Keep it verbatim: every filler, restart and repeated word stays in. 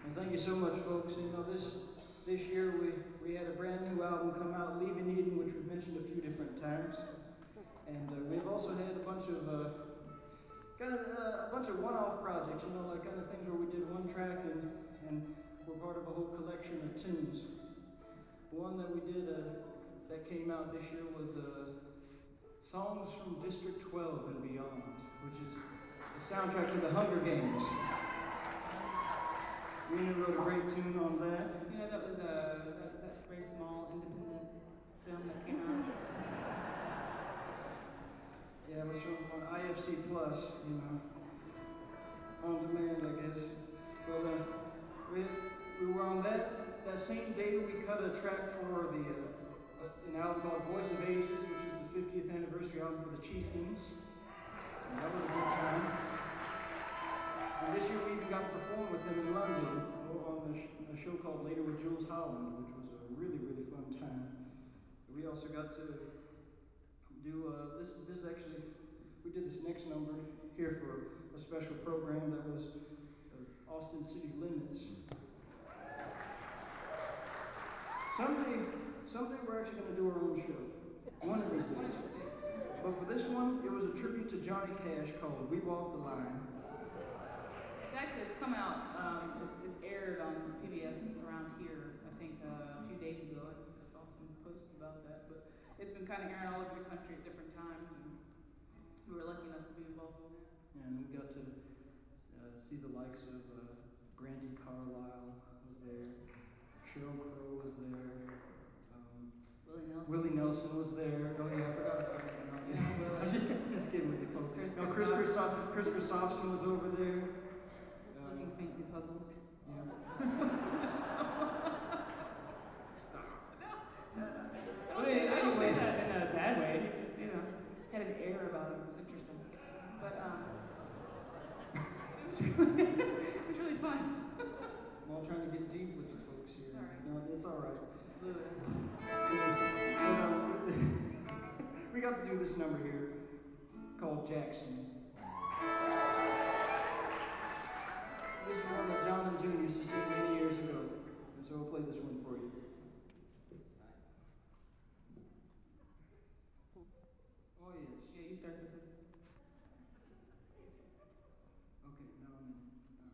Well, thank you so much, folks. You know, this this year we, we had a brand new album come out, Leaving Eden, which we've mentioned a few different times. And uh, we've also had a bunch of uh, kind of uh, a bunch of one-off projects, you know, like kind of things where we did one track and, and we're part of a whole collection of tunes. One that we did uh, that came out this year was uh, Songs from District twelve and Beyond, which is the soundtrack to the Hunger Games. Rena wrote a great tune on that. You know, that was a that was that very small independent film that came out. Yeah, it was from on I F C Plus, you know, on demand, I guess. But uh, we we were on that that same day. We cut a track for the uh, an album called Voice of Ages, which is the fiftieth anniversary album for the Chieftains. And that was a good time. And this year we even got to perform with them in London on the sh- a show called Later with Jules Holland, which was a really, really fun time. We also got to do uh, this. This actually, we did this next number here for a special program that was uh, Austin City Limits. Someday, someday we're actually going to do our own show. One of these days. But for this one, it was a tribute to Johnny Cash called "We Walk the Line." It's actually it's come out. Um, it's it's aired on P B S around here. I think uh, a few days ago. I saw some posts about that, but it's been kind of airing all over the country at different times, and we were lucky enough to be involved in that. And we got to uh, see the likes of uh, Brandi Carlile was there, Sheryl Crow was there, um, Willie Nelson. Willie Nelson was there. Oh yeah, I forgot about that. No, Yeah, Willie. I'm just, just kidding with you, folks. Chris No, Chris Christoph- Christoph- Chris Christopherson was over there. Looking Uh, faintly puzzled. yeah. Stop. I don't, say, I don't say that in a bad way. He just, you know, had an air about him. It was interesting. But um, it was really, it was really fun. I'm all trying to get deep with the folks here. Sorry. No, it's all right. Just blew it. But, uh, we got to do this number here called Jackson. This is one that John and June used to sing many years ago. And so we'll play this one.